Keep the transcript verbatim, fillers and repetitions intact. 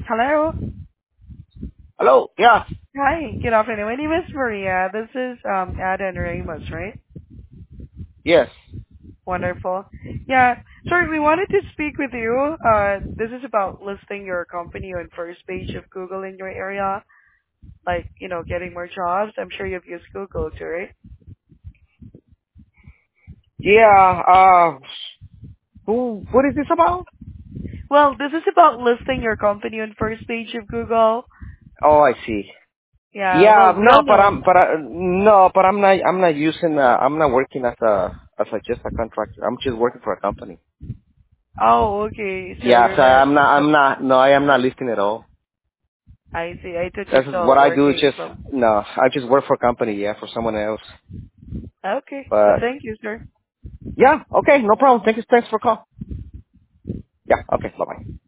Hello. Hello. Yeah. Hi. Good afternoon. My name is Maria. This is um Adan Ramos, right? Yes. Wonderful. Yeah. Sorry, we wanted to speak with you. Uh, this is about listing your company on first page of Google in your area, like you know, getting more jobs. I'm sure you've used Google too, right? Yeah. Uh, who? What is this about? Well, this is about listing your company on first page of Google. Oh, I see. Yeah. Yeah. Well, we No, all but know. I'm, but I, no, but I'm not. I'm not using. Uh, I'm not working as a as a just a contractor. I'm just working for a company. Oh, okay. So Yeah. you're So not. I'm not. I'm not. No, I am not listing at all. I see. I thought you're That's what still I do. Is working just from. no. I just work for a company. Yeah, for someone else. Okay. Well, But thank you, sir. yeah. Okay. No problem. Thank you. Thanks for call. Yeah. Okay. Bye bye.